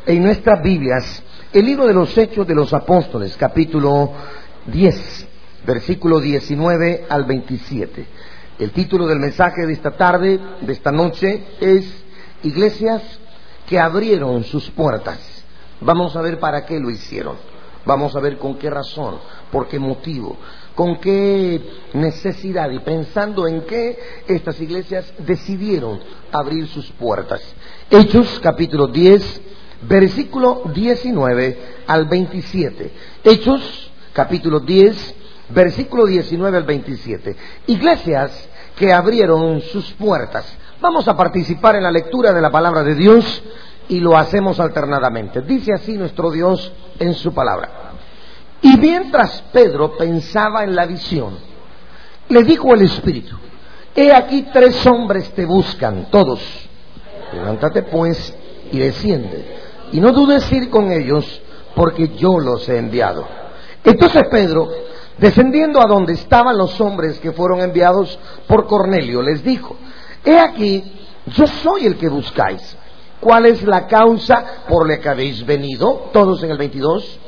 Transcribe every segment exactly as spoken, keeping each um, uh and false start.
en nuestras Biblias el libro de los Hechos de los Apóstoles, capítulo diez, versículo diecinueve al veintisiete. El título del mensaje de esta tarde, de esta noche, es Iglesias que abrieron sus puertas. Vamos a ver para qué lo hicieron. Vamos a ver con qué razón, por qué motivo, con qué necesidad y pensando en qué estas iglesias decidieron abrir sus puertas. Hechos capítulo diez, versículo diecinueve al veintisiete. Hechos capítulo diez, versículo diecinueve al veintisiete. Iglesias que abrieron sus puertas. Vamos a participar en la lectura de la palabra de Dios y lo hacemos alternadamente. Dice así nuestro Dios en su palabra. Y mientras Pedro pensaba en la visión, le dijo el Espíritu: he aquí tres hombres te buscan, todos. Levántate pues y desciende, y no dudes ir con ellos, porque yo los he enviado. Entonces Pedro, descendiendo a donde estaban los hombres que fueron enviados por Cornelio, les dijo: he aquí, yo soy el que buscáis. ¿Cuál es la causa por la que habéis venido? Todos en el veintidós.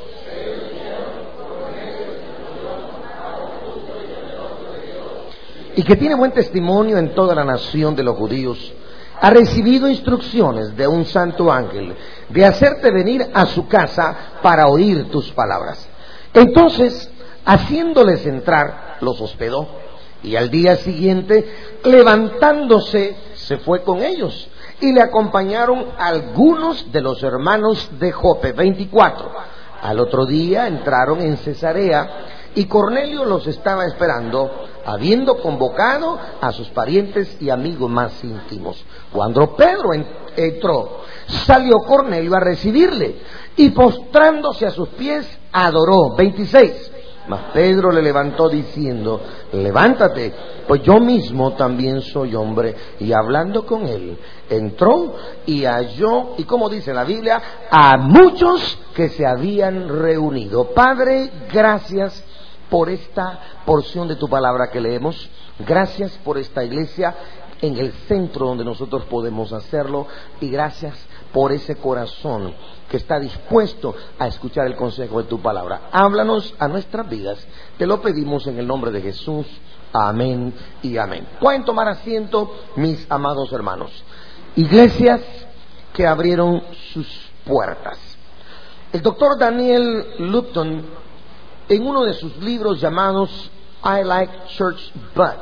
Y que tiene buen testimonio en toda la nación de los judíos, ha recibido instrucciones de un santo ángel de hacerte venir a su casa para oír tus palabras. Entonces, haciéndoles entrar, los hospedó, y al día siguiente, levantándose, se fue con ellos, y le acompañaron algunos de los hermanos de Jope. veinticuatro. Al otro día entraron en Cesarea, y Cornelio los estaba esperando, habiendo convocado a sus parientes y amigos más íntimos. Cuando Pedro entró, salió Cornelio a recibirle, y postrándose a sus pies, adoró. veintiséis. Mas Pedro le levantó diciendo: levántate, pues yo mismo también soy hombre. Y hablando con él, entró y halló, y como dice la Biblia, a muchos que se habían reunido. Padre, gracias por esta porción de tu palabra que leemos. Gracias por esta iglesia en el centro donde nosotros podemos hacerlo, y gracias por ese corazón que está dispuesto a escuchar el consejo de tu palabra. Háblanos a nuestras vidas, te lo pedimos en el nombre de Jesús. Amén y amén. Pueden tomar asiento, mis amados hermanos. Iglesias que abrieron sus puertas. El doctor Daniel Lupton, en uno de sus libros llamados I Like Church But,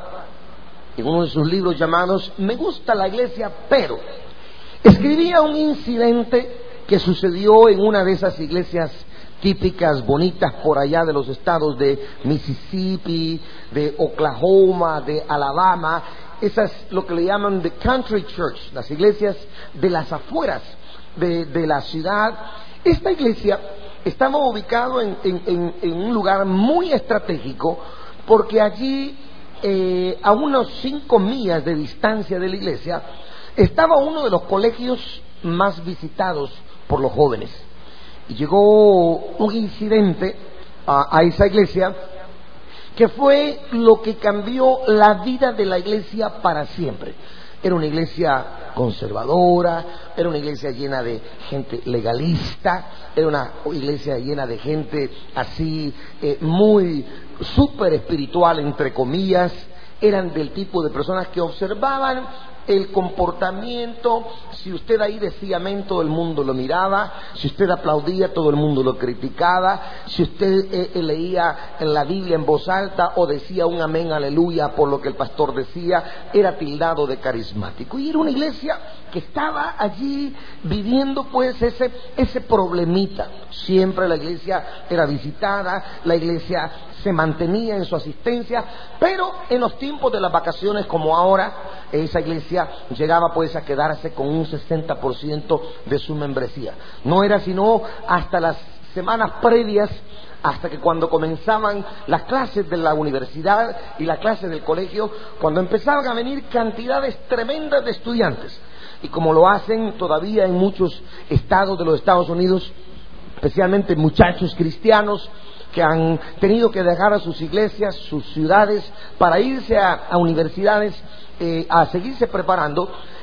en uno de sus libros llamados Me gusta la iglesia pero, escribía un incidente que sucedió en una de esas iglesias típicas, bonitas por allá de los estados de Mississippi, de Oklahoma, de Alabama. Esas lo que le llaman the country church, las iglesias de las afueras de, de la ciudad. Esta iglesia estaba ubicado en, en, en, en un lugar muy estratégico, porque allí, eh, a unos cinco millas de distancia de la iglesia, estaba uno de los colegios más visitados por los jóvenes. Y llegó un incidente a, a esa iglesia que fue lo que cambió la vida de la iglesia para siempre. Era una iglesia conservadora, era una iglesia llena de gente legalista, era una iglesia llena de gente así, eh, muy súper espiritual, entre comillas. Eran del tipo de personas que observaban el comportamiento. Si usted ahí decía amén, todo el mundo lo miraba. Si usted aplaudía, todo el mundo lo criticaba. Si usted eh, eh, leía en la Biblia en voz alta o decía un amén, aleluya, por lo que el pastor decía, era tildado de carismático. Y era una iglesia que estaba allí viviendo pues ese, ese problemita. Siempre la iglesia era visitada, la iglesia se mantenía en su asistencia, pero en los tiempos de las vacaciones como ahora, esa iglesia llegaba pues a quedarse con un sesenta por ciento de su membresía. No era sino hasta las semanas previas, hasta que cuando comenzaban las clases de la universidad y las clases del colegio, cuando empezaban a venir cantidades tremendas de estudiantes. Y como lo hacen todavía en muchos estados de los Estados Unidos, especialmente muchachos cristianos que han tenido que dejar a sus iglesias, sus ciudades, para irse a, a universidades, eh, a seguirse preparando.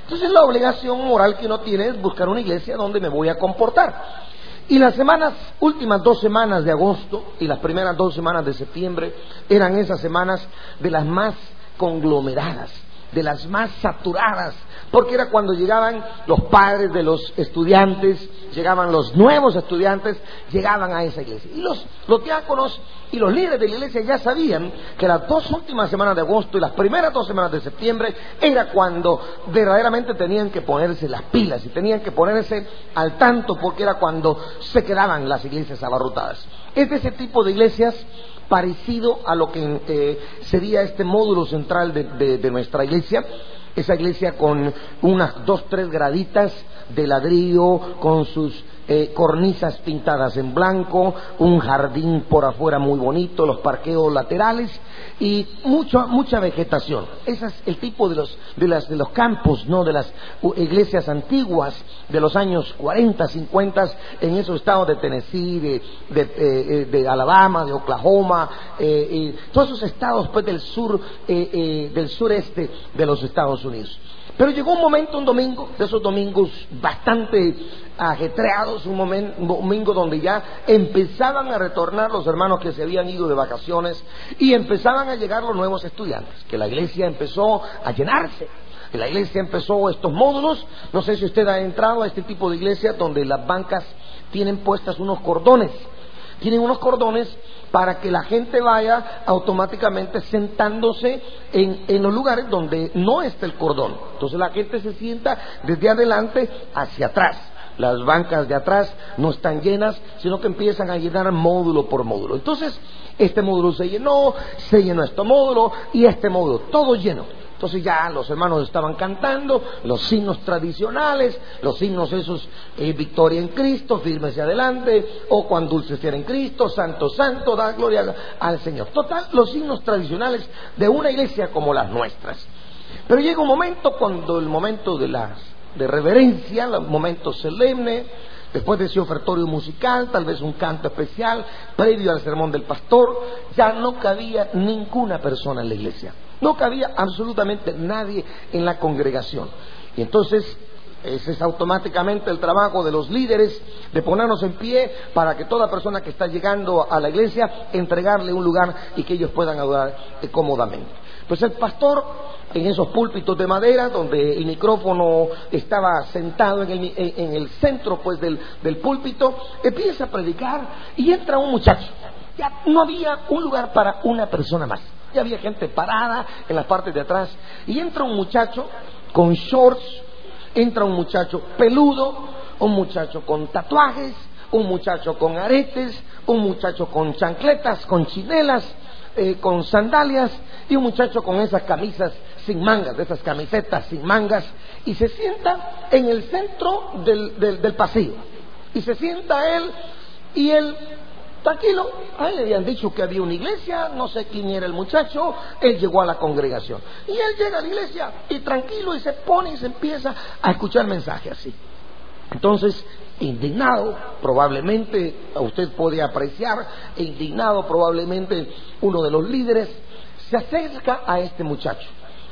Entonces la obligación moral que uno tiene es buscar una iglesia donde me voy a comportar. Y las semanas, últimas dos semanas de agosto y las primeras dos semanas de septiembre eran esas semanas de las más conglomeradas, de las más saturadas, porque era cuando llegaban los padres de los estudiantes, llegaban los nuevos estudiantes, llegaban a esa iglesia. Y los, los diáconos y los líderes de la iglesia ya sabían que las dos últimas semanas de agosto y las primeras dos semanas de septiembre era cuando verdaderamente tenían que ponerse las pilas y tenían que ponerse al tanto, porque era cuando se quedaban las iglesias abarrotadas. Es de ese tipo de iglesias parecido a lo que eh, sería este módulo central de, de, de nuestra iglesia, esa iglesia con unas dos, tres graditas de ladrillo, con sus eh, cornisas pintadas en blanco, un jardín por afuera muy bonito, los parqueos laterales y mucho, mucha vegetación. Ese es el tipo de los, de las, de los campos, ¿no?, de las iglesias antiguas de los años cuarenta, cincuenta en esos estados de Tennessee, de, de, eh, de Alabama, de Oklahoma, eh, y todos esos estados pues del sur, eh, eh, del sureste de los Estados Unidos. Pero llegó un momento, un domingo, de esos domingos bastante ajetreados, un, momento, un domingo donde ya empezaban a retornar los hermanos que se habían ido de vacaciones y empezaban a llegar los nuevos estudiantes, que la iglesia empezó a llenarse. Que la iglesia empezó estos módulos. No sé si usted ha entrado a este tipo de iglesia donde las bancas tienen puestas unos cordones. Tienen unos cordones para que la gente vaya automáticamente sentándose en, en los lugares donde no está el cordón. Entonces la gente se sienta desde adelante hacia atrás. Las bancas de atrás no están llenas, sino que empiezan a llenar módulo por módulo. Entonces este módulo se llenó, se llenó este módulo y este módulo, todo lleno. Entonces ya los hermanos estaban cantando los signos tradicionales, los signos esos, eh, victoria en Cristo, firme hacia adelante, o cuán dulce sea en Cristo, santo, santo, da gloria al, al Señor. Total, los signos tradicionales de una iglesia como las nuestras. Pero llega un momento, cuando el momento de la de reverencia, el momento solemne, después de ese ofertorio musical, tal vez un canto especial, previo al sermón del pastor, ya no cabía ninguna persona en la iglesia. No cabía absolutamente nadie en la congregación. Y entonces ese es automáticamente el trabajo de los líderes, de ponernos en pie para que toda persona que está llegando a la iglesia, entregarle un lugar y que ellos puedan adorar cómodamente. Pues el pastor, en esos púlpitos de madera, donde el micrófono estaba sentado en el, en el centro pues del, del púlpito, empieza a predicar y entra un muchacho. Ya no había un lugar para una persona más. Ya había gente parada en las partes de atrás. Y entra un muchacho con shorts, entra un muchacho peludo, un muchacho con tatuajes, un muchacho con aretes, un muchacho con chancletas, con chinelas, eh, con sandalias, y un muchacho con esas camisas sin mangas, de esas camisetas sin mangas, y se sienta en el centro del, del, del pasillo. Y se sienta él, y él... tranquilo, a él le habían dicho que había una iglesia, no sé quién era el muchacho, él llegó a la congregación. Y él llega a la iglesia y tranquilo y se pone y se empieza a escuchar el mensaje así. Entonces, indignado, probablemente, usted puede apreciar, indignado probablemente uno de los líderes, se acerca a este muchacho.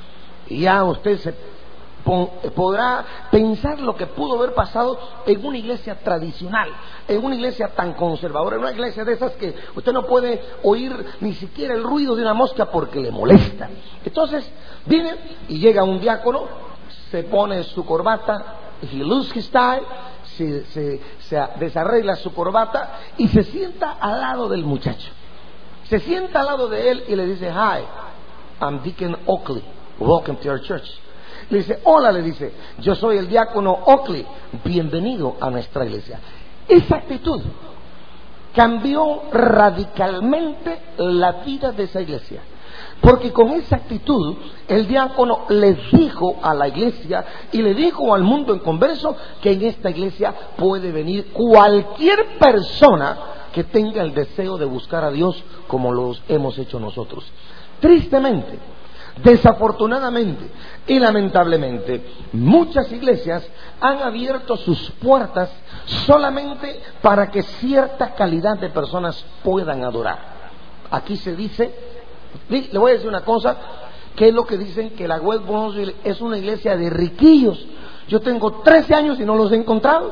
Y ya usted se podrá pensar lo que pudo haber pasado en una iglesia tradicional, en una iglesia tan conservadora, en una iglesia de esas que usted no puede oír ni siquiera el ruido de una mosca porque le molesta. Entonces viene y llega un diácono, se pone su corbata, he loses his tie, se, se, se desarregla su corbata y se sienta al lado del muchacho. Se sienta al lado de él y le dice: "Hi, I'm Deacon Oakley, welcome to our church." Le dice: "Hola", le dice, "yo soy el diácono Oakley, bienvenido a nuestra iglesia". Esa actitud cambió radicalmente la vida de esa iglesia, porque con esa actitud el diácono le dijo a la iglesia y le dijo al mundo en converso que en esta iglesia puede venir cualquier persona que tenga el deseo de buscar a Dios como lo hemos hecho nosotros. Tristemente, desafortunadamente y lamentablemente, muchas iglesias han abierto sus puertas solamente para que cierta calidad de personas puedan adorar. Aquí se dice, le voy a decir una cosa, ¿Qué es lo que dicen? Que la West Bronzeville es una iglesia de riquillos. Yo tengo trece años y no los he encontrado.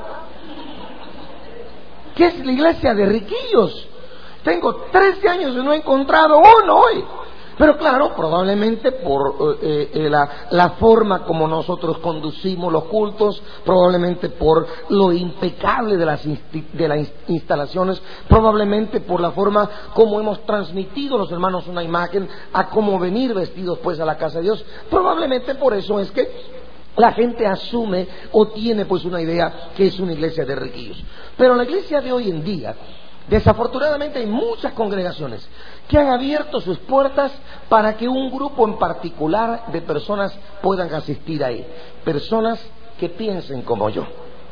¿Qué es la iglesia de riquillos? Tengo trece años y no he encontrado uno hoy. Pero claro, probablemente por eh, eh, la, la forma como nosotros conducimos los cultos, probablemente por lo impecable de las, insti- de las instalaciones, probablemente por la forma como hemos transmitido los hermanos una imagen a cómo venir vestidos pues a la casa de Dios, probablemente por eso es que la gente asume o tiene pues una idea que es una iglesia de riquillos. Pero la iglesia de hoy en día, desafortunadamente hay muchas congregaciones que han abierto sus puertas para que un grupo en particular de personas puedan asistir ahí. Personas que piensen como yo.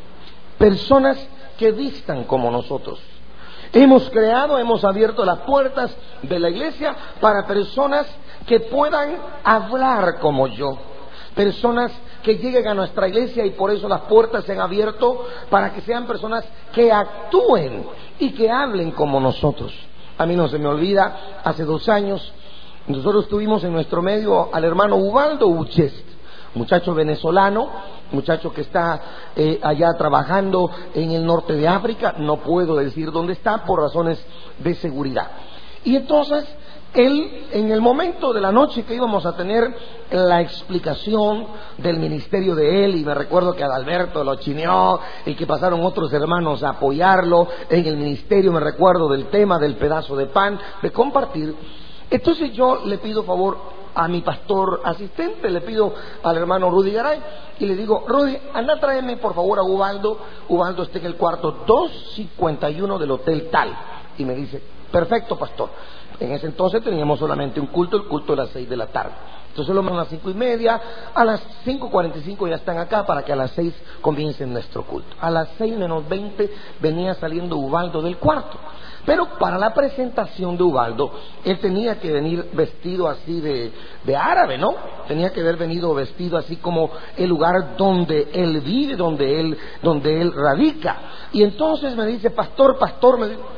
Personas que vistan como nosotros. Hemos creado, hemos abierto las puertas de la iglesia para personas que puedan hablar como yo. Personas que lleguen a nuestra iglesia y por eso las puertas se han abierto para que sean personas que actúen y que hablen como nosotros. A mí no se me olvida, hace dos años nosotros tuvimos en nuestro medio al hermano Ubaldo Uchest, muchacho venezolano, muchacho que está eh, allá trabajando en el norte de África, no puedo decir dónde está por razones de seguridad. Y entonces él, en el momento de la noche que íbamos a tener la explicación del ministerio de él, y me recuerdo que Adalberto lo chineó y que pasaron otros hermanos a apoyarlo en el ministerio, me recuerdo del tema del pedazo de pan, de compartir. Entonces yo le pido favor a mi pastor asistente, le pido al hermano Rudy Garay y le digo: Rudy, anda, tráeme por favor a Ubaldo. Ubaldo está en el cuarto doscientos cincuenta y uno del hotel tal. Y me dice: perfecto, pastor. En ese entonces teníamos solamente un culto, el culto de las seis de la tarde. Entonces lo mandan a las cinco y media, a las cinco cuarenta y cinco ya están acá para que a las seis comiencen nuestro culto. A las seis menos veinte venía saliendo Ubaldo del cuarto. Pero para la presentación de Ubaldo, él tenía que venir vestido así de, de árabe, ¿no? Tenía que haber venido vestido así como el lugar donde él vive, donde él, donde él radica. Y entonces me dice: pastor, pastor, me dice,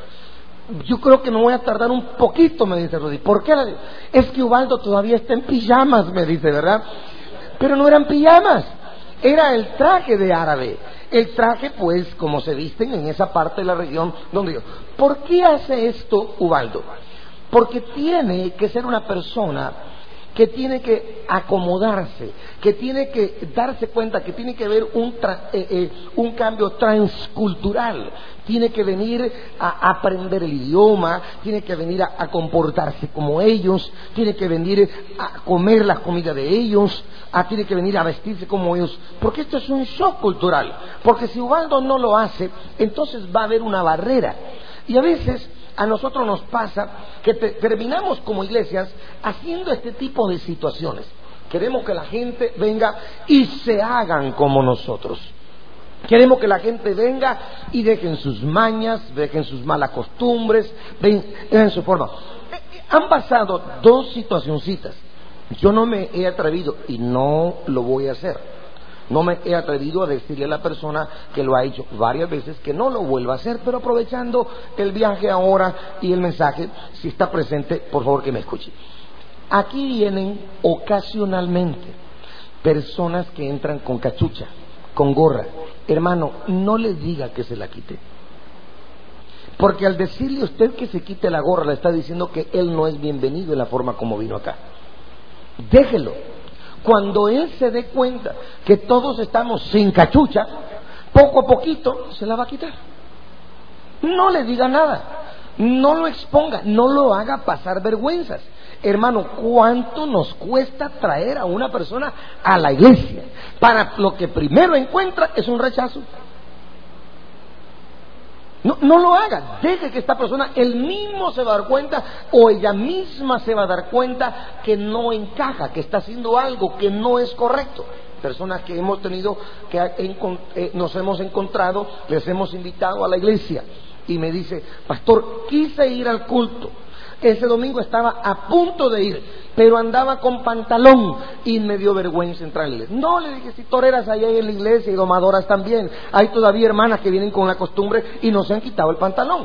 yo creo que me voy a tardar un poquito, me dice Rudy. ¿Por qué? Es que Ubaldo todavía está en pijamas, me dice, ¿verdad? Pero no eran pijamas, era el traje de árabe. El traje, pues, como se visten en esa parte de la región donde yo. ¿Por qué hace esto Ubaldo? Porque tiene que ser una persona que tiene que acomodarse, que tiene que darse cuenta que tiene que haber un, tra- eh, eh, un cambio transcultural, tiene que venir a aprender el idioma, tiene que venir a, a comportarse como ellos, tiene que venir a comer la comida de ellos, a, tiene que venir a vestirse como ellos, porque esto es un shock cultural, porque si Ubaldo no lo hace, entonces va a haber una barrera. Y a veces a nosotros nos pasa que te, terminamos como iglesias haciendo este tipo de situaciones. Queremos que la gente venga y se hagan como nosotros. Queremos que la gente venga y dejen sus mañas, dejen sus malas costumbres, dejen su forma. Han pasado dos situacioncitas. Yo no me he atrevido, y no lo voy a hacer, no me he atrevido a decirle a la persona que lo ha hecho varias veces que no lo vuelva a hacer, pero aprovechando el viaje ahora y el mensaje, si está presente, por favor que me escuche. Aquí vienen ocasionalmente personas que entran con cachucha, con gorra. Hermano, no le diga que se la quite, porque al decirle a usted que se quite la gorra, le está diciendo que él no es bienvenido en la forma como vino acá. Déjelo. Cuando él se dé cuenta que todos estamos sin cachucha, poco a poquito se la va a quitar. No le diga nada, no lo exponga, no lo haga pasar vergüenzas. Hermano, ¿cuánto nos cuesta traer a una persona a la iglesia? Para lo que primero encuentra es un rechazo. No, no lo haga, deje que esta persona, él mismo se va a dar cuenta, o ella misma se va a dar cuenta que no encaja, que está haciendo algo que no es correcto. Personas que hemos tenido, que eh, nos hemos encontrado, les hemos invitado a la iglesia, y me dice: pastor, quise ir al culto, ese domingo estaba a punto de ir, pero andaba con pantalón y me dio vergüenza entrar en la iglesia. No, le dije: si toreras allá en la iglesia y domadoras también, hay todavía hermanas que vienen con la costumbre y no se han quitado el pantalón.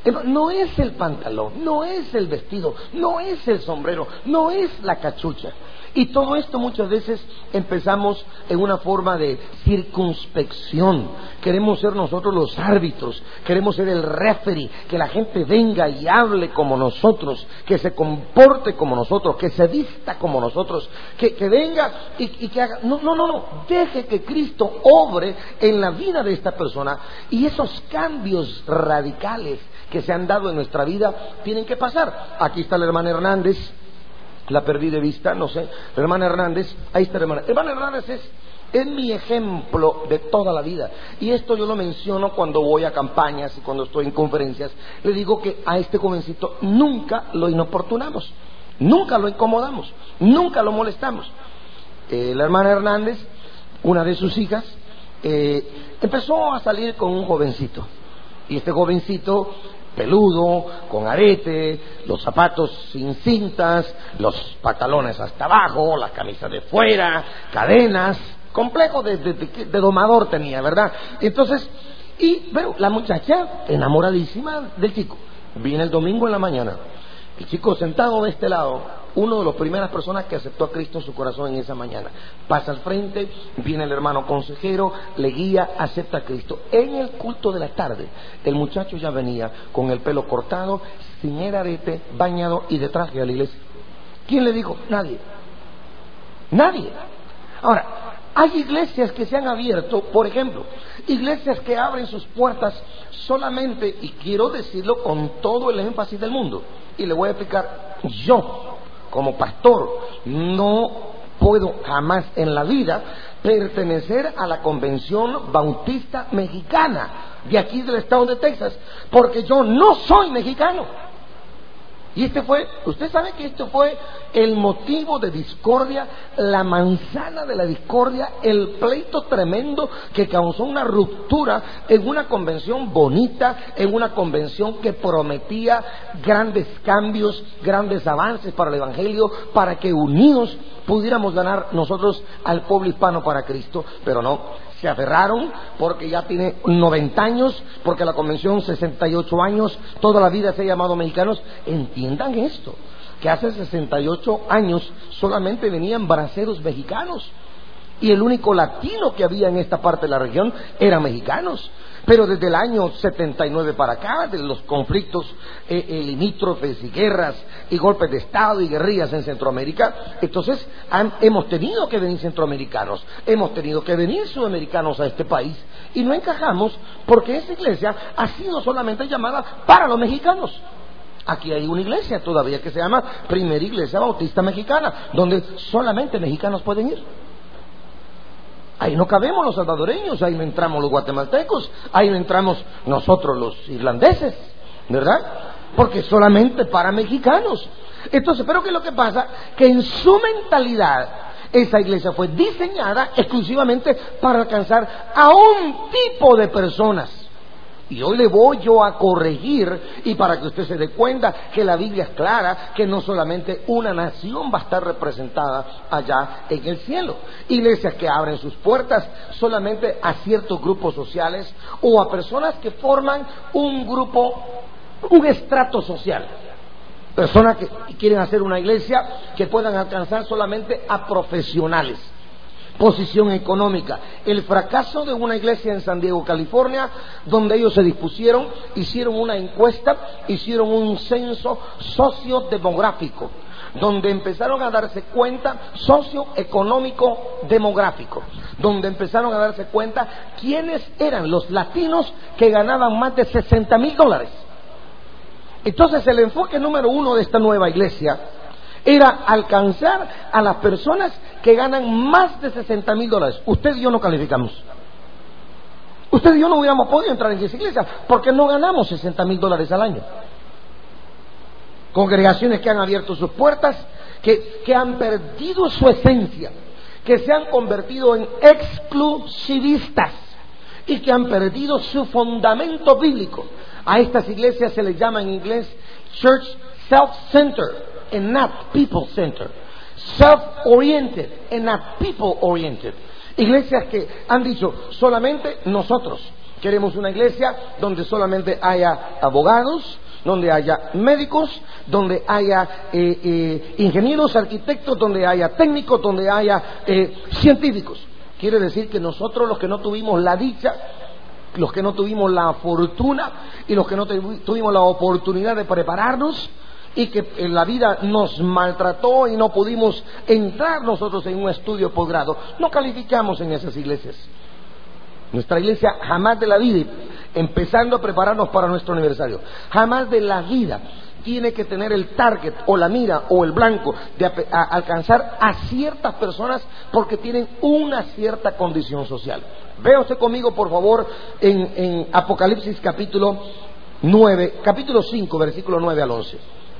No es el pantalón, no es el vestido, no es el sombrero, no es la cachucha. Y todo esto muchas veces empezamos en una forma de circunspección. Queremos ser nosotros los árbitros, queremos ser el referee, que la gente venga y hable como nosotros, que se comporte como nosotros, que se vista como nosotros, que, que venga y, y que haga... No, no, no, no, deje que Cristo obre en la vida de esta persona, y esos cambios radicales que se han dado en nuestra vida tienen que pasar. Aquí está la hermana Hernández. La perdí de vista, no sé. La hermana Hernández, ahí está la hermana. Hermana Hernández es, es mi ejemplo de toda la vida. Y esto yo lo menciono cuando voy a campañas y cuando estoy en conferencias. Le digo que a este jovencito nunca lo inoportunamos, nunca lo incomodamos, nunca lo molestamos. Eh, la hermana Hernández, una de sus hijas, eh, empezó a salir con un jovencito. Y este jovencito, peludo, con arete, los zapatos sin cintas, los pantalones hasta abajo, las camisas de fuera, cadenas, complejo de, de, de, de domador tenía, ¿verdad? Entonces, y bueno, la muchacha enamoradísima del chico. Viene el domingo en la mañana, el chico sentado de este lado, uno de las primeras personas que aceptó a Cristo en su corazón en esa mañana. Pasa al frente, viene el hermano consejero, le guía, acepta a Cristo. En el culto de la tarde, el muchacho ya venía con el pelo cortado, sin el arete, bañado y de traje a la iglesia. ¿Quién le dijo? Nadie. Nadie. Ahora, hay iglesias que se han abierto, por ejemplo, iglesias que abren sus puertas solamente, y quiero decirlo con todo el énfasis del mundo, y le voy a explicar. Yo, como pastor, no puedo jamás en la vida pertenecer a la Convención Bautista Mexicana de aquí del estado de Texas, porque yo no soy mexicano. Y este fue, usted sabe que esto fue el motivo de discordia, la manzana de la discordia, el pleito tremendo que causó una ruptura en una convención bonita, en una convención que prometía grandes cambios, grandes avances para el Evangelio, para que unidos pudiéramos ganar nosotros al pueblo hispano para Cristo, pero no. Se aferraron porque ya tiene noventa años, porque la convención sesenta y ocho años, toda la vida se ha llamado mexicanos. Entiendan esto, que hace sesenta y ocho años solamente venían braceros mexicanos, y el único latino que había en esta parte de la región eran mexicanos. Pero desde el año setenta y nueve para acá, de los conflictos eh, eh, limítrofes y guerras y golpes de Estado y guerrillas en Centroamérica, entonces han, hemos tenido que venir centroamericanos, hemos tenido que venir sudamericanos a este país, y no encajamos porque esa iglesia ha sido solamente llamada para los mexicanos. Aquí hay una iglesia todavía que se llama Primera Iglesia Bautista Mexicana, donde solamente mexicanos pueden ir. Ahí no cabemos los salvadoreños, ahí no entramos los guatemaltecos, ahí no entramos nosotros los irlandeses, ¿verdad? Porque solamente para mexicanos. Entonces, ¿pero qué es lo que pasa? Que en su mentalidad esa iglesia fue diseñada exclusivamente para alcanzar a un tipo de personas. Y hoy le voy yo a corregir, y para que usted se dé cuenta que la Biblia es clara, que no solamente una nación va a estar representada allá en el cielo. Iglesias que abren sus puertas solamente a ciertos grupos sociales o a personas que forman un grupo, un estrato social. Personas que quieren hacer una iglesia que puedan alcanzar solamente a profesionales. Posición económica. El fracaso de una iglesia en San Diego, California, donde ellos se dispusieron, hicieron una encuesta, hicieron un censo sociodemográfico, donde empezaron a darse cuenta, socioeconómico demográfico, donde empezaron a darse cuenta quiénes eran los latinos que ganaban más de sesenta mil dólares. Entonces el enfoque número uno de esta nueva iglesia era alcanzar a las personas que ganan más de sesenta mil dólares. Usted y yo no calificamos. Usted y yo no hubiéramos podido entrar en esa iglesia porque no ganamos sesenta mil dólares al año. Congregaciones que han abierto sus puertas, que, que han perdido su esencia, que se han convertido en exclusivistas y que han perdido su fundamento bíblico. A estas iglesias se les llama en inglés Church Self-Centered and not People-Centered. Self-oriented and not people-oriented. Iglesias que han dicho solamente nosotros, Queremos una iglesia donde solamente haya abogados, donde haya médicos, donde haya eh, eh, ingenieros, arquitectos, donde haya técnicos, donde haya eh, científicos. Quiere decir que nosotros, los que no tuvimos la dicha, los que no tuvimos la fortuna y los que no tuvimos la oportunidad de prepararnos, y que en la vida nos maltrató y no pudimos entrar nosotros en un estudio posgrado, no calificamos en esas iglesias. Nuestra iglesia jamás de la vida, empezando a prepararnos para nuestro aniversario, jamás de la vida tiene que tener el target o la mira o el blanco de a, a, alcanzar a ciertas personas porque tienen una cierta condición social. Vea usted conmigo, por favor, en, en Apocalipsis capítulo nueve, capítulo cinco, versículo nueve al once.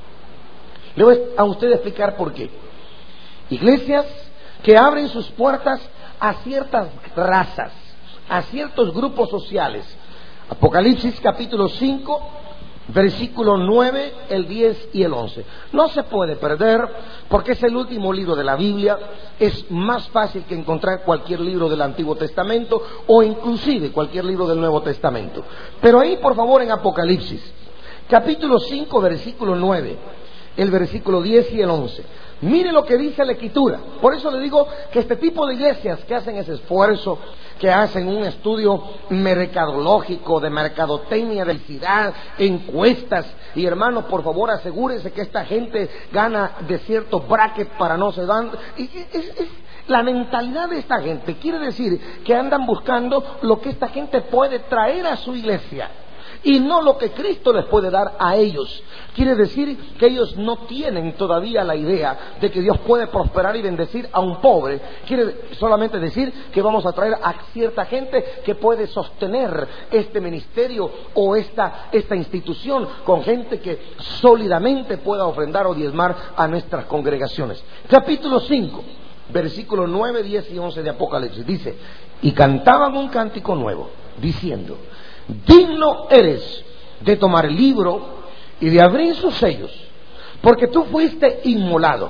Le voy a usted explicar por qué. Iglesias que abren sus puertas a ciertas razas, a ciertos grupos sociales. Apocalipsis capítulo cinco, versículo nueve, el diez y el once. No se puede perder porque es el último libro de la Biblia. Es más fácil que encontrar cualquier libro del Antiguo Testamento o inclusive cualquier libro del Nuevo Testamento. Pero ahí, por favor, en Apocalipsis capítulo cinco, versículo nueve, el versículo diez y el once. Mire lo que dice la Escritura. Por eso le digo que este tipo de iglesias que hacen ese esfuerzo, que hacen un estudio mercadológico, de mercadotecnia, de publicidad, encuestas, y hermanos, por favor asegúrense que esta gente gana de cierto bracket para no se dan. Es, es, es la mentalidad de esta gente. Quiere decir que andan buscando lo que esta gente puede traer a su iglesia y no lo que Cristo les puede dar a ellos. Quiere decir que ellos no tienen todavía la idea de que Dios puede prosperar y bendecir a un pobre. Quiere solamente decir que vamos a traer a cierta gente que puede sostener este ministerio o esta, esta institución con gente que sólidamente pueda ofrendar o diezmar a nuestras congregaciones. Capítulo cinco, versículos nueve, diez y once de Apocalipsis dice: y cantaban un cántico nuevo, diciendo: digno eres de tomar el libro y de abrir sus sellos, porque tú fuiste inmolado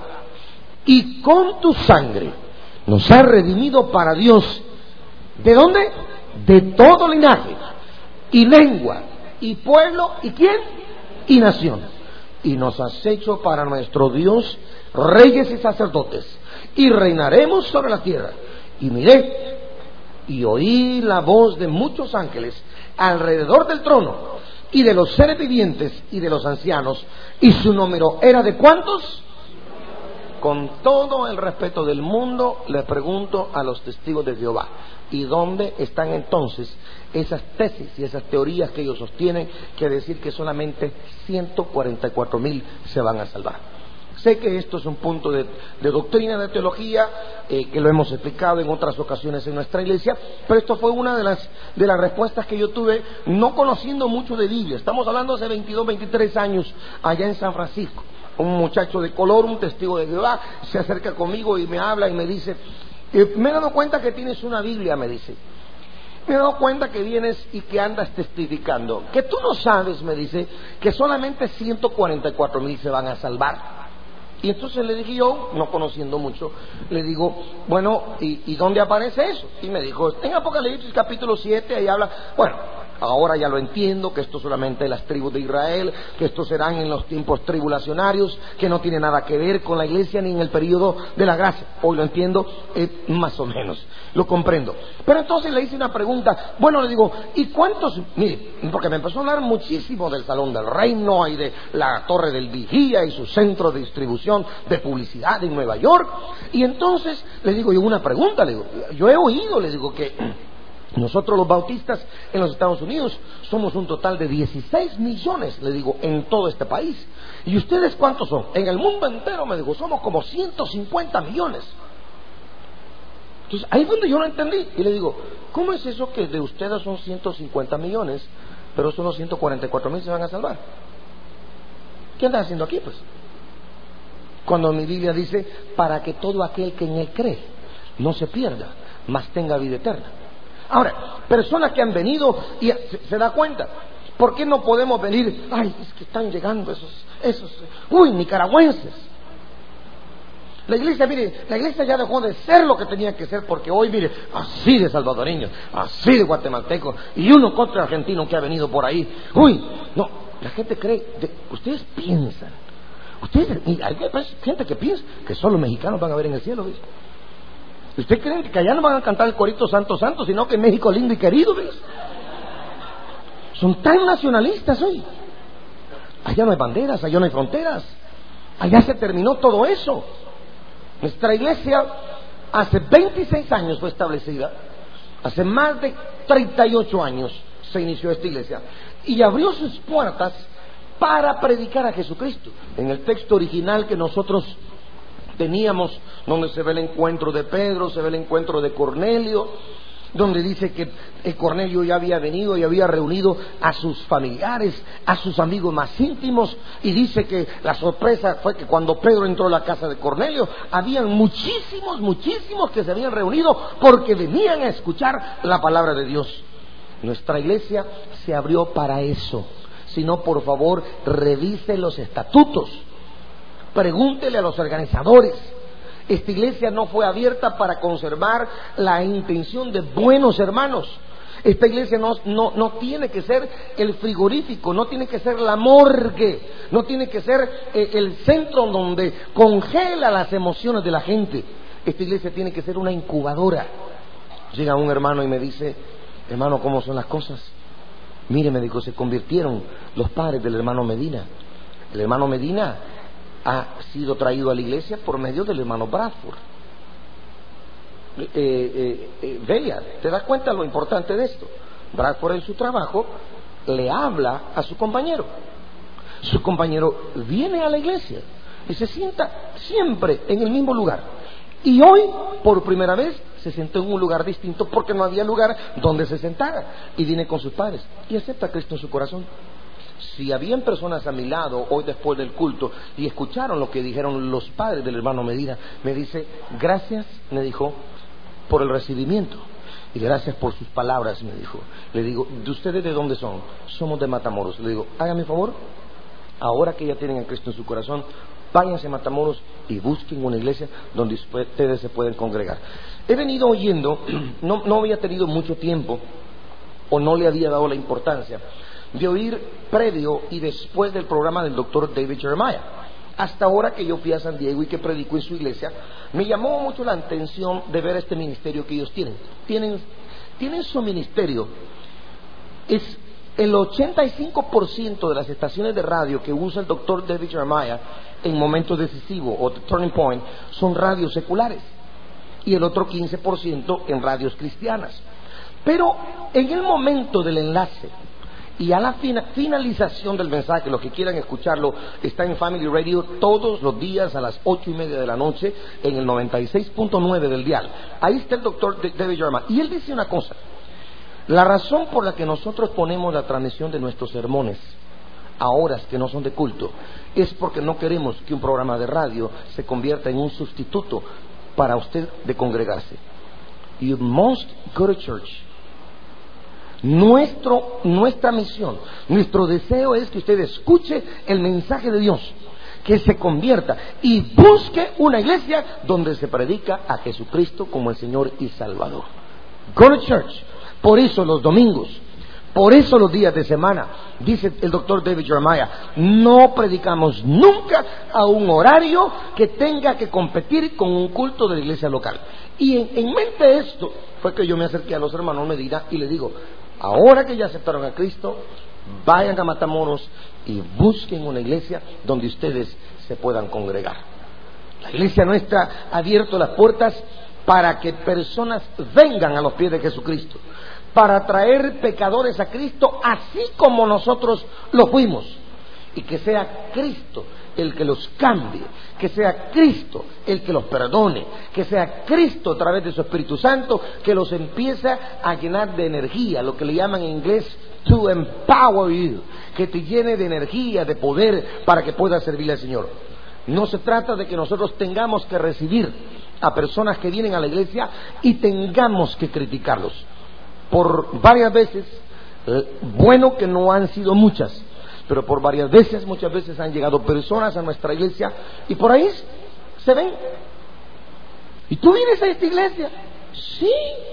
y con tu sangre nos has redimido para Dios. ¿De dónde? De todo linaje y lengua y pueblo y quién y nación, y nos has hecho para nuestro Dios reyes y sacerdotes, y reinaremos sobre la tierra. Y miré y oí la voz de muchos ángeles alrededor del trono y de los seres vivientes y de los ancianos, y su número era ¿de cuántos? Con todo el respeto del mundo le pregunto a los testigos de Jehová, ¿y dónde están entonces esas tesis y esas teorías que ellos sostienen, que decir que solamente ciento cuarenta y cuatro mil se van a salvar? Sé que esto es un punto de, de doctrina, de teología, eh, que lo hemos explicado en otras ocasiones en nuestra iglesia, pero esto fue una de las, de las respuestas que yo tuve, no conociendo mucho de Biblia. Estamos hablando hace veintidós, veintitrés años, allá en San Francisco. Un muchacho de color, un testigo de Jehová, se acerca conmigo y me habla y me dice: eh, me he dado cuenta que tienes una Biblia, me dice. Me he dado cuenta que vienes y que andas testificando. Que tú no sabes, me dice, que solamente ciento cuarenta y cuatro mil se van a salvar. Y entonces le dije yo, no conociendo mucho, le digo, bueno, ¿y, y dónde aparece eso? Y me dijo, en Apocalipsis capítulo siete, ahí habla, bueno, ahora ya lo entiendo, que esto solamente las tribus de Israel, que esto serán en los tiempos tribulacionarios, que no tiene nada que ver con la iglesia ni en el periodo de la gracia. Hoy lo entiendo, eh, más o menos, lo comprendo. Pero entonces le hice una pregunta, bueno, le digo, ¿y cuántos? Mire, porque me empezó a hablar muchísimo del Salón del Reino y de la Torre del Vigía y su centro de distribución de publicidad en Nueva York. Y entonces le digo yo una pregunta, le digo, yo he oído, le digo que nosotros los bautistas en los Estados Unidos somos un total de dieciséis millones, le digo, en todo este país. ¿Y ustedes cuántos son? En el mundo entero, me digo, somos como ciento cincuenta millones. Entonces, ahí es donde yo no entendí. Y le digo, ¿cómo es eso que de ustedes son ciento cincuenta millones, pero solo ciento cuarenta y cuatro mil se van a salvar? ¿Qué andan haciendo aquí, pues? Cuando mi Biblia dice, para que todo aquel que en él cree no se pierda, mas tenga vida eterna. Ahora, personas que han venido y se, se da cuenta, ¿por qué no podemos venir? Ay, es que están llegando esos, esos, uy, nicaragüenses. La iglesia, mire, la iglesia ya dejó de ser lo que tenía que ser, porque hoy, mire, así de salvadoreños, así de guatemaltecos, y uno contra argentino que ha venido por ahí. Uy, no, la gente cree, de, ustedes piensan, ustedes, hay gente que piensa que solo mexicanos van a ver en el cielo, ¿ves? ¿Ustedes creen que allá no van a cantar el corito Santo Santo, sino que en México lindo y querido, ¿ves? Son tan nacionalistas hoy. Allá no hay banderas, allá no hay fronteras, allá se terminó todo eso. Nuestra iglesia hace veintiséis años fue establecida, hace más de treinta y ocho años se inició esta iglesia y abrió sus puertas para predicar a Jesucristo. En el texto original que nosotros teníamos, donde se ve el encuentro de Pedro, se ve el encuentro de Cornelio, donde dice que el Cornelio ya había venido y había reunido a sus familiares, a sus amigos más íntimos, y dice que la sorpresa fue que cuando Pedro entró a la casa de Cornelio, habían muchísimos, muchísimos que se habían reunido porque venían a escuchar la palabra de Dios. Nuestra iglesia se abrió para eso. Si no, por favor, revise los estatutos, pregúntele a los organizadores. Esta iglesia no fue abierta para conservar la intención de buenos hermanos. Esta iglesia no, no, no tiene que ser el frigorífico, no tiene que ser la morgue, no tiene que ser eh, el centro donde congela las emociones de la gente. Esta iglesia tiene que ser una incubadora. Llega un hermano y me dice: hermano, ¿cómo son las cosas? Mire, me dijo, se convirtieron los padres del hermano Medina. El hermano Medina ha sido traído a la iglesia por medio del hermano Bradford. Eh, eh, eh, Vea, ¿te das cuenta lo importante de esto? Bradford en su trabajo le habla a su compañero. Su compañero viene a la iglesia y se sienta siempre en el mismo lugar. Y hoy, por primera vez, se sentó en un lugar distinto porque no había lugar donde se sentara. Y viene con sus padres y acepta a Cristo en su corazón. Si habían personas a mi lado hoy después del culto y escucharon lo que dijeron los padres del hermano Medina, me dice: gracias, me dijo, por el recibimiento y gracias por sus palabras, me dijo. Le digo: ¿de ustedes de dónde son? Somos de Matamoros. Le digo: hágame favor, ahora que ya tienen a Cristo en su corazón, váyanse a Matamoros y busquen una iglesia donde ustedes se pueden congregar. He venido oyendo, no, no había tenido mucho tiempo o no le había dado la importancia de oír previo y después del programa del doctor David Jeremiah. Hasta ahora que yo fui a San Diego y que predico en su iglesia, me llamó mucho la atención de ver este ministerio que ellos tienen. Tienen, tienen su ministerio. Es el ochenta y cinco por ciento de las estaciones de radio que usa el doctor David Jeremiah en momentos decisivos o turning point son radios seculares y el otro quince por ciento en radios cristianas. Pero en el momento del enlace y a la fina, finalización del mensaje, los que quieran escucharlo, está en Family Radio todos los días a las ocho y media de la noche en el noventa y seis punto nueve del dial. Ahí está el doctor David Jeremiah y él dice una cosa: la razón por la que nosotros ponemos la transmisión de nuestros sermones a horas que no son de culto es porque no queremos que un programa de radio se convierta en un sustituto para usted de congregarse. You must go to church. Nuestro, nuestra misión, nuestro deseo es que usted escuche el mensaje de Dios, que se convierta y busque una iglesia donde se predica a Jesucristo como el Señor y Salvador. Go to church. Por eso los domingos, por eso los días de semana, dice el doctor David Jeremiah, no predicamos nunca a un horario que tenga que competir con un culto de la iglesia local. Y en, en mente de esto fue que yo me acerqué a los hermanos Medina y les digo: ahora que ya aceptaron a Cristo, vayan a Matamoros y busquen una iglesia donde ustedes se puedan congregar. La iglesia nuestra ha abierto las puertas para que personas vengan a los pies de Jesucristo, para traer pecadores a Cristo así como nosotros lo fuimos, y que sea Cristo el que los cambie, que sea Cristo el que los perdone, que sea Cristo a través de su Espíritu Santo que los empiece a llenar de energía, lo que le llaman en inglés to empower you, que te llene de energía, de poder para que puedas servirle al Señor. No se trata de que nosotros tengamos que recibir a personas que vienen a la iglesia y tengamos que criticarlos. Por varias veces, bueno que no han sido muchas, pero por varias veces, muchas veces han llegado personas a nuestra iglesia y por ahí se ven ¿Y tú vienes a esta iglesia? Sí.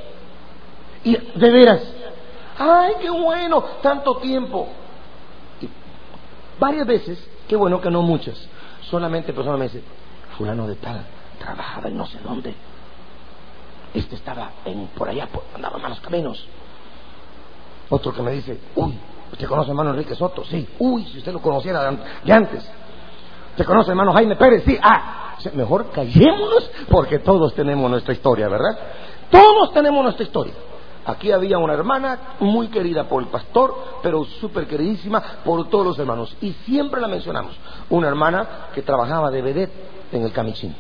Y de veras, ay, qué bueno, tanto tiempo. Y varias veces, qué bueno que no muchas, solamente personas me dicen, fulano de tal, trabajaba en no sé dónde. Este estaba en por allá, por, andaba en malos caminos. Otro que me dice, uy, ¿usted conoce a hermano Enrique Soto? Sí. Uy, si usted lo conociera de antes. ¿Usted conoce a hermano Jaime Pérez? Sí. Ah, mejor callémonos porque todos tenemos nuestra historia, ¿verdad? Todos tenemos nuestra historia. Aquí había una hermana muy querida por el pastor, pero súper queridísima por todos los hermanos. Y siempre la mencionamos. Una hermana que trabajaba de vedette en el Camichín.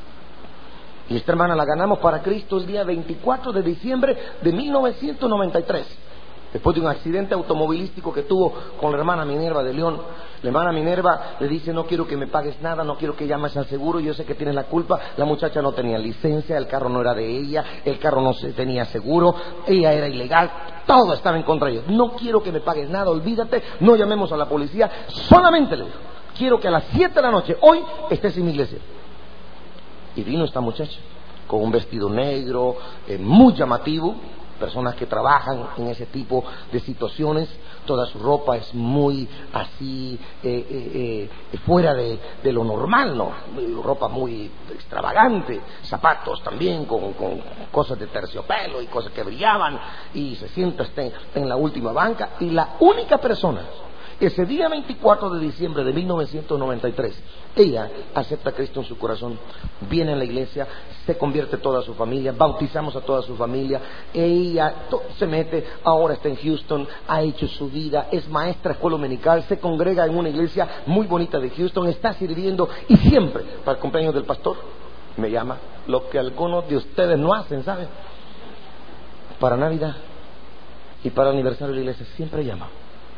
Y esta hermana la ganamos para Cristo el día veinticuatro de diciembre de mil novecientos noventa y tres. Después de un accidente automovilístico que tuvo con la hermana Minerva de León. La hermana Minerva le dice, no quiero que me pagues nada, no quiero que llames al seguro, yo sé que tienes la culpa. La muchacha no tenía licencia, el carro no era de ella, el carro no se tenía seguro, ella era ilegal, todo estaba en contra de ella. No quiero que me pagues nada, olvídate, no llamemos a la policía, solamente le digo, quiero que a las siete de la noche, hoy, estés en mi iglesia. Y vino esta muchacha con un vestido negro, eh, muy llamativo. Personas que trabajan en ese tipo de situaciones, toda su ropa es muy así, eh, eh, eh, fuera de, de lo normal, ¿no? Ropa muy extravagante, zapatos también con, con cosas de terciopelo y cosas que brillaban, y se sienta en, en la última banca, y la única persona, ese día veinticuatro de diciembre de mil novecientos noventa y tres, ella acepta a Cristo en su corazón, viene a la iglesia, se convierte toda su familia, bautizamos a toda su familia, ella to- se mete, ahora está en Houston, ha hecho su vida, es maestra escuela dominical, se congrega en una iglesia muy bonita de Houston, está sirviendo, y siempre, para el cumpleaños del pastor, me llama, lo que algunos de ustedes no hacen, ¿saben? Para Navidad y para el aniversario de la iglesia, siempre llama.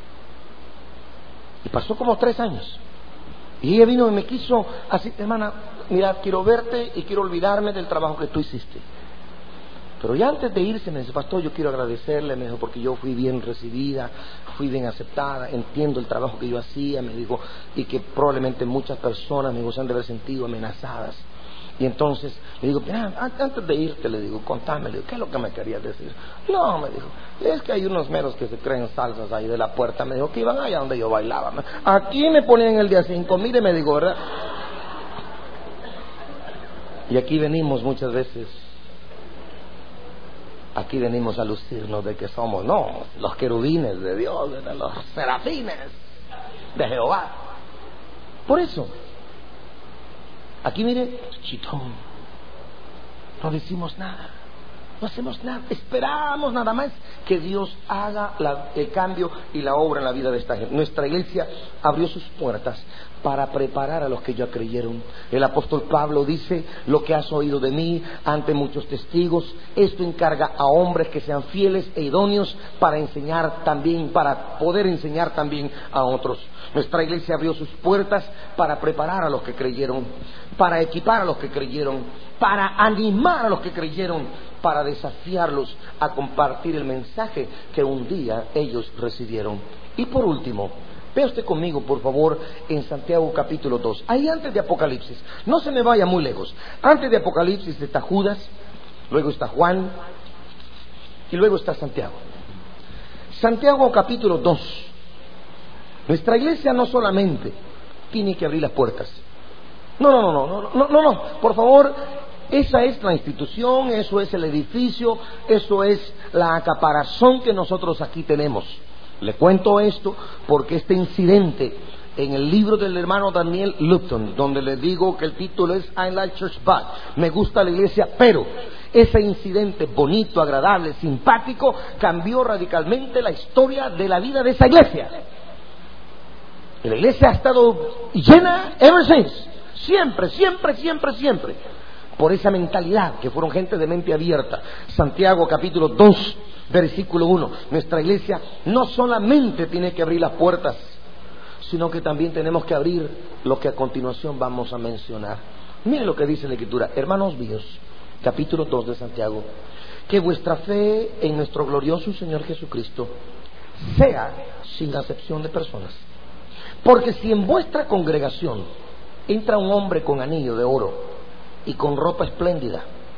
Y pasó como tres años. Y ella vino y me quiso así, hermana, mira, quiero verte y quiero olvidarme del trabajo que tú hiciste. Pero ya antes de irse me dice, pastor, yo quiero agradecerle, me dijo, porque yo fui bien recibida, fui bien aceptada, entiendo el trabajo que yo hacía, me dijo, y que probablemente muchas personas me se han de haber sentido amenazadas. Y entonces le digo, mira, antes de irte, le digo, contame, le digo, ¿qué es lo que me querías decir? No, me dijo, es que hay unos meros que se creen salsas ahí de la puerta. Me dijo que iban allá donde yo bailaba. Aquí me ponían el día cinco, mire, me digo, ¿verdad? Y aquí venimos muchas veces, aquí venimos a lucirnos de que somos, no, los querubines de Dios, los serafines de Jehová. Por eso, aquí mire, chitón, no decimos nada, no hacemos nada, esperamos nada más que Dios haga la, el cambio y la obra en la vida de esta gente. Nuestra iglesia abrió sus puertas para preparar a los que ya creyeron. El apóstol Pablo dice, lo que has oído de mí ante muchos testigos, esto encarga a hombres que sean fieles e idóneos para enseñar también, para poder enseñar también a otros. Nuestra iglesia abrió sus puertas para preparar a los que creyeron, para equipar a los que creyeron, para animar a los que creyeron, para desafiarlos a compartir el mensaje que un día ellos recibieron. Y por último, vea usted conmigo, por favor, en Santiago capítulo dos. Ahí antes de Apocalipsis, no se me vaya muy lejos. Antes de Apocalipsis está Judas, luego está Juan y luego está Santiago. Santiago capítulo dos. Nuestra iglesia no solamente tiene que abrir las puertas. No, no, no, no, no, no, no, por favor, esa es la institución, eso es el edificio, eso es la acaparazón que nosotros aquí tenemos. Le cuento esto porque este incidente en el libro del hermano Daniel Lupton, donde le digo que el título es I like church but, me gusta la iglesia, pero ese incidente bonito, agradable, simpático, cambió radicalmente la historia de la vida de esa iglesia. Y la iglesia ha estado llena ever since, siempre, siempre, siempre, siempre, por esa mentalidad, que fueron gente de mente abierta. Santiago capítulo dos, versículo uno. Nuestra iglesia no solamente tiene que abrir las puertas, sino que también tenemos que abrir lo que a continuación vamos a mencionar. Miren lo que dice la Escritura, hermanos míos, capítulo dos de Santiago, que vuestra fe en nuestro glorioso Señor Jesucristo sea sin acepción de personas. Porque si en vuestra congregación entra un hombre con anillo de oro y con ropa espléndida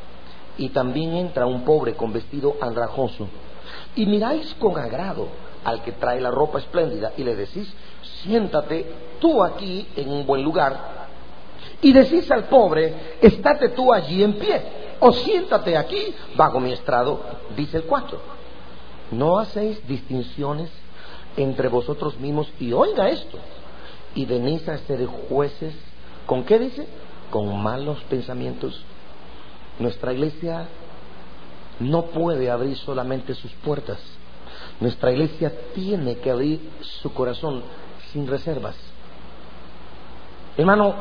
y también entra un pobre con vestido andrajoso, y miráis con agrado al que trae la ropa espléndida, y le decís: siéntate tú aquí en un buen lugar, y decís al pobre: estate tú allí en pie, o siéntate aquí bajo mi estrado. Dice el cuatro: ¿no hacéis distinciones entre vosotros mismos? Y oiga esto: y venís a ser jueces, ¿con qué dice? Con malos pensamientos. Nuestra iglesia no puede abrir solamente sus puertas. Nuestra iglesia tiene que abrir su corazón sin reservas. Hermano,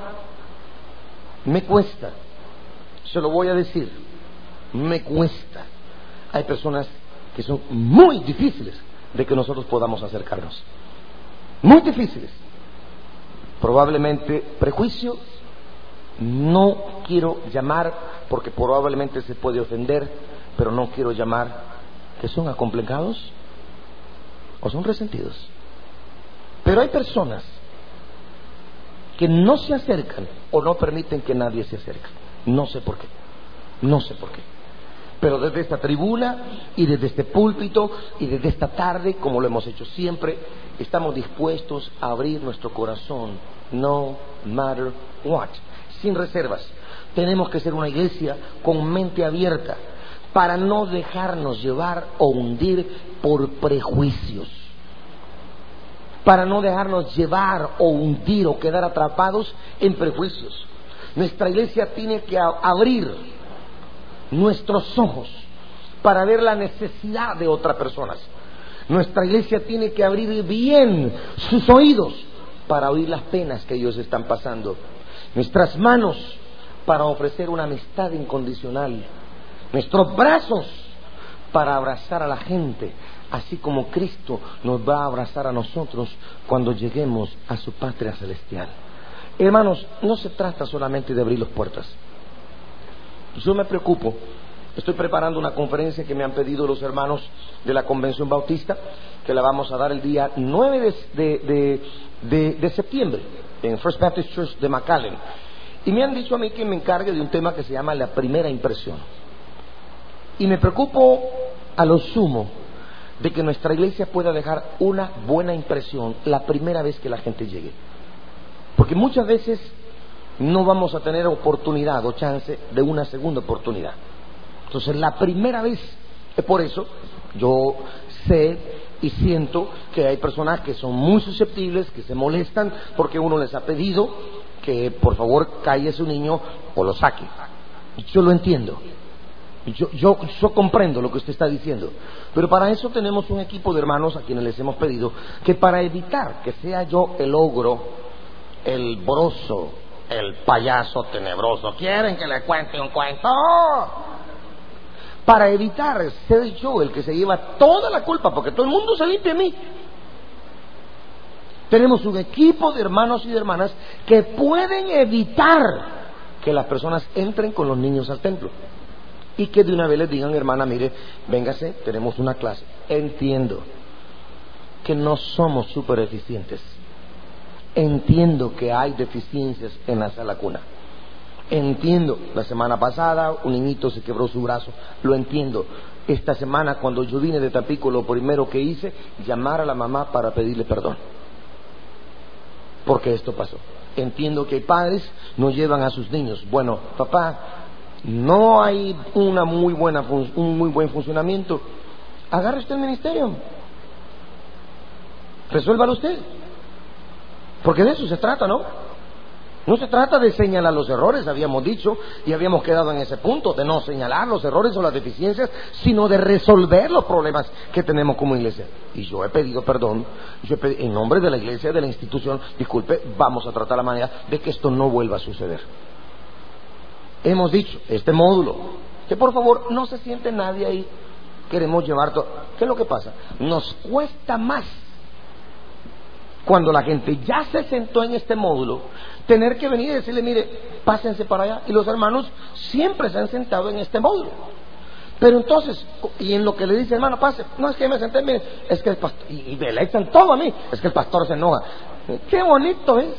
me cuesta, se lo voy a decir, me cuesta. Hay personas que son muy difíciles de que nosotros podamos acercarnos, muy difíciles. Probablemente prejuicio, no quiero llamar porque probablemente se puede ofender, pero no quiero llamar que son acomplejados o son resentidos. Pero hay personas que no se acercan o no permiten que nadie se acerque. No sé por qué, no sé por qué. Pero desde esta tribuna y desde este púlpito y desde esta tarde, como lo hemos hecho siempre, estamos dispuestos a abrir nuestro corazón, no matter what, sin reservas. Tenemos que ser una iglesia con mente abierta para no dejarnos llevar o hundir por prejuicios, para no dejarnos llevar o hundir o quedar atrapados en prejuicios. Nuestra iglesia tiene que abrir nuestros ojos para ver la necesidad de otras personas. Nuestra iglesia tiene que abrir bien sus oídos para oír las penas que ellos están pasando. Nuestras manos para ofrecer una amistad incondicional. Nuestros brazos para abrazar a la gente, así como Cristo nos va a abrazar a nosotros cuando lleguemos a su patria celestial. Hermanos, no se trata solamente de abrir las puertas. Yo me preocupo, estoy preparando una conferencia que me han pedido los hermanos de la Convención Bautista, que la vamos a dar el día nueve de, de, de, de, de septiembre en First Baptist Church de McAllen. Y me han dicho a mí que me encargue de un tema que se llama la primera impresión. Y me preocupo a lo sumo de que nuestra iglesia pueda dejar una buena impresión la primera vez que la gente llegue. Porque muchas veces no vamos a tener oportunidad o chance de una segunda oportunidad. Entonces la primera vez, es por eso yo sé y siento que hay personas que son muy susceptibles, que se molestan porque uno les ha pedido que por favor calle a su niño o lo saque. Yo lo entiendo, yo, yo, yo comprendo lo que usted está diciendo, pero para eso tenemos un equipo de hermanos a quienes les hemos pedido que, para evitar que sea yo el ogro, el broso, el payaso tenebroso, ¿quieren que le cuente un cuento? Para evitar ser yo el que se lleva toda la culpa, porque todo el mundo se limpia a mí. Tenemos un equipo de hermanos y de hermanas que pueden evitar que las personas entren con los niños al templo y que de una vez les digan: hermana, mire, véngase, tenemos una clase. Entiendo que no somos súper eficientes. Entiendo que hay deficiencias en la sala cuna. Entiendo, la semana pasada un niñito se quebró su brazo, lo entiendo. Esta semana, cuando yo vine de Tampico, lo primero que hice, llamar a la mamá para pedirle perdón, porque esto pasó. Entiendo que padres no llevan a sus niños. Bueno, papá, no hay una muy buena un muy buen funcionamiento. Agarre usted el ministerio, resuélvalo usted, porque de eso se trata, ¿no? No se trata de señalar los errores, habíamos dicho, y habíamos quedado en ese punto, de no señalar los errores o las deficiencias, sino de resolver los problemas que tenemos como iglesia. Y yo he pedido perdón, yo he pedido, en nombre de la iglesia, de la institución, disculpe, vamos a tratar la manera de que esto no vuelva a suceder. Hemos dicho, este módulo, que por favor no se siente nadie ahí, queremos llevar todo. ¿Qué es lo que pasa? Nos cuesta más, cuando la gente ya se sentó en este módulo, tener que venir y decirle: mire, pásense para allá. Y los hermanos siempre se han sentado en este módulo. Pero entonces, y en lo que le dice: hermano, pase, no es que me senté, mire, es que el pastor, y, y me le echan todo a mí, es que el pastor se enoja. Qué bonito es.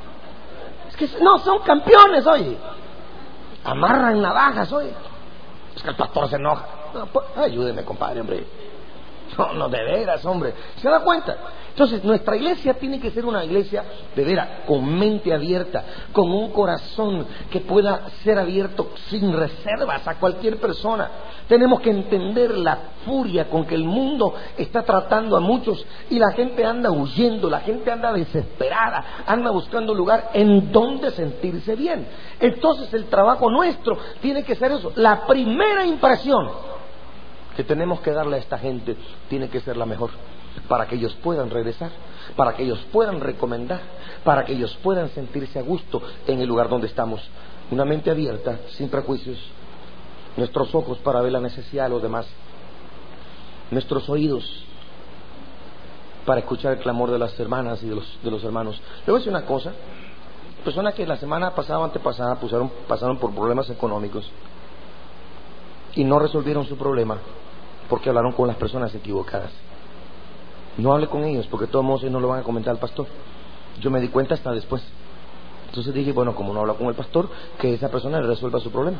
Es que no, son campeones, oye. Amarran navajas, oye. Es que el pastor se enoja. No, pues, ayúdeme, compadre, hombre. No, no, de veras, hombre. ¿Se da cuenta? Entonces, nuestra iglesia tiene que ser una iglesia de veras, con mente abierta, con un corazón que pueda ser abierto sin reservas a cualquier persona. Tenemos que entender la furia con que el mundo está tratando a muchos y la gente anda huyendo, la gente anda desesperada, anda buscando un lugar en donde sentirse bien. Entonces, el trabajo nuestro tiene que ser eso. La primera impresión que tenemos que darle a esta gente tiene que ser la mejor, para que ellos puedan regresar, para que ellos puedan recomendar, para que ellos puedan sentirse a gusto en el lugar donde estamos. Una mente abierta, sin prejuicios, nuestros ojos para ver la necesidad de los demás, nuestros oídos para escuchar el clamor de las hermanas y de los, de los hermanos. Le voy a decir una cosa: personas que la semana pasada o antepasada pasaron, pasaron por problemas económicos y no resolvieron su problema porque hablaron con las personas equivocadas. No hable con ellos, porque de todos modos ellos no lo van a comentar al pastor. Yo me di cuenta hasta después. Entonces dije, bueno, como no habla con el pastor, que esa persona le resuelva su problema.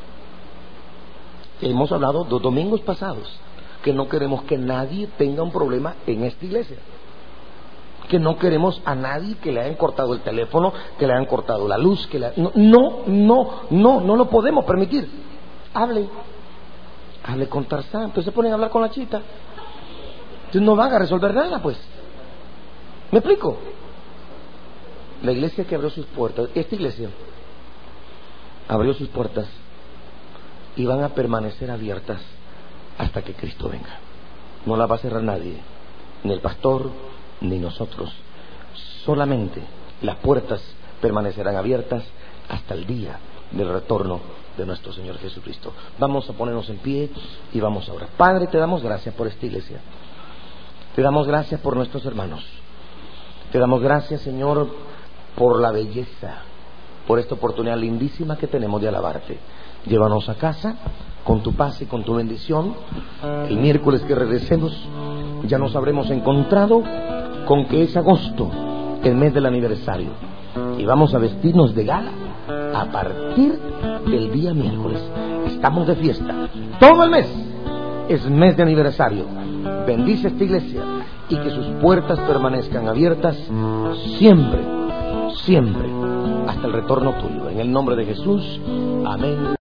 Hemos hablado dos domingos pasados que no queremos que nadie tenga un problema en esta iglesia, que no queremos a nadie que le hayan cortado el teléfono, que le hayan cortado la luz, que le... no, no, no, no, no lo podemos permitir. Hable, hable con Tarzán. Entonces se ponen a hablar con la chita. Entonces no van a resolver nada, pues. ¿Me explico? La iglesia que abrió sus puertas, esta iglesia abrió sus puertas y van a permanecer abiertas hasta que Cristo venga. No la va a cerrar nadie, ni el pastor, ni nosotros. Solamente las puertas permanecerán abiertas hasta el día del retorno de nuestro Señor Jesucristo. Vamos a ponernos en pie y vamos a orar. Padre, te damos gracias por esta iglesia. Te damos gracias por nuestros hermanos. Te damos gracias, Señor, por la belleza, por esta oportunidad lindísima que tenemos de alabarte. Llévanos a casa con tu paz y con tu bendición. El miércoles que regresemos ya nos habremos encontrado con que es agosto, el mes del aniversario, y vamos a vestirnos de gala a partir del día miércoles. Estamos de fiesta. Todo el mes es mes de aniversario. Bendice esta iglesia y que sus puertas permanezcan abiertas siempre, siempre, hasta el retorno tuyo. En el nombre de Jesús, amén.